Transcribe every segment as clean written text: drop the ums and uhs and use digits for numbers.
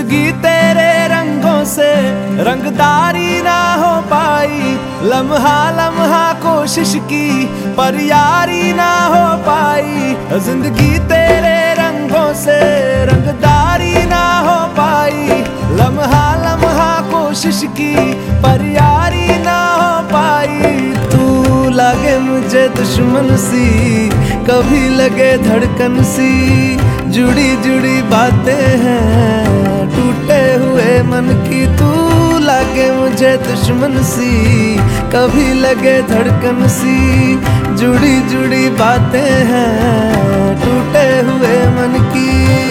जिंदगी तेरे रंगों से रंगदारी ना हो पाई। लम्हा लम्हा कोशिश की पर यारी ना हो पाई। जिंदगी तेरे रंगों से रंगदारी ना हो पाई। लम्हा लम्हा कोशिश की पर यारी ना हो पाई। तू लगे मुझे दुश्मन सी, कभी लगे धड़कन सी। जुड़ी जुड़ी बातें हैं टूटे हुए मन की। तू लगे मुझे दुश्मन सी, कभी लगे धड़कन सी। जुड़ी जुड़ी बातें हैं टूटे हुए मन की।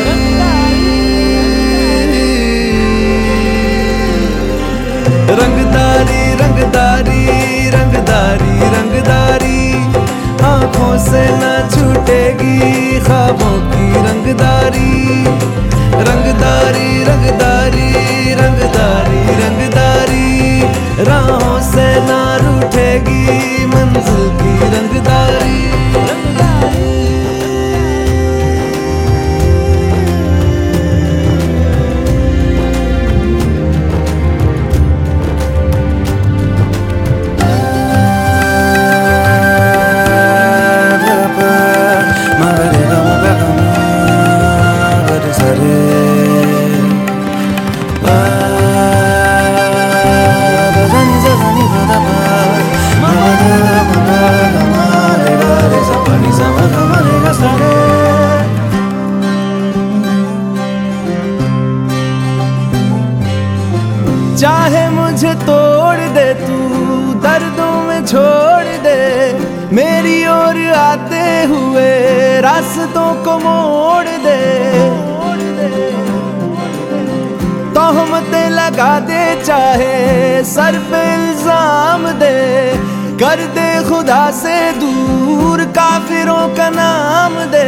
रंगदारी रंगदारी रंगदारी रंगदारी, आँखों से ना छूटेगी ख्वाबों की रंगदारी। रंगदारी रंगदारी रंगदारी रंगदारी, राहों से ना रूठेगी मंजिल की रंगदारी। चाहे मुझे तोड़ दे तू, दर्दों में छोड़ दे। मेरी ओर आते हुए रास्तों को मोड़ दे। तोहमतें लगा दे चाहे सर पे इल्जाम दे। कर दे खुदा से दूर काफिरों का नाम दे।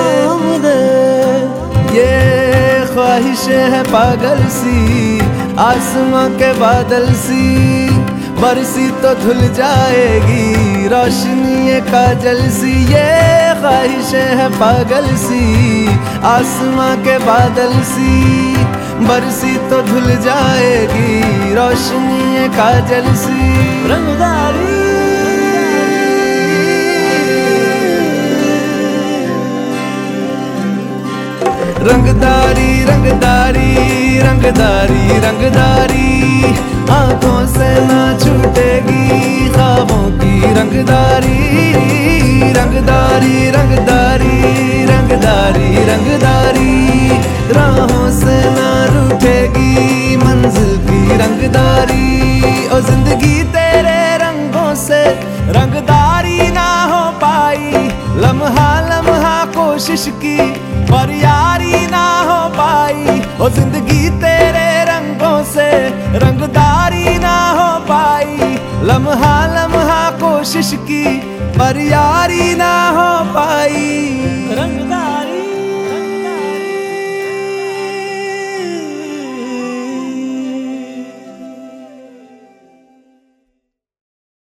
ये ख्वाहिशें है पागल सी, आसमां के बादल सी। बरसी तो धुल जाएगी रोशनी ये काजल सी। ये ख्वाहिशें है पागल सी, आसमां के बादल सी। बरसी तो धुल जाएगी रोशनी ये काजल सी। रंगदारी रंगदारी रंगदारी रंगदारी रंगदारी, आँखों से ना छूटेगी ख्वाबों की रंगदारी। रंगदारी रंगदारी रंगदारी रंगदारी, राहों से ना रूठेगी मंजिल की रंगदारी। ओ जिंदगी तेरे रंगों से रंगदारी ना हो पाई। लम्हा लम्हा कोशिश की पर यारी ना हो पाई। ओ जिंदगी तेरे रंगों से रंगदारी ना हो पाई। लम्हा लम्हा कोशिश की पर यारी ना हो पाई। रंगदारी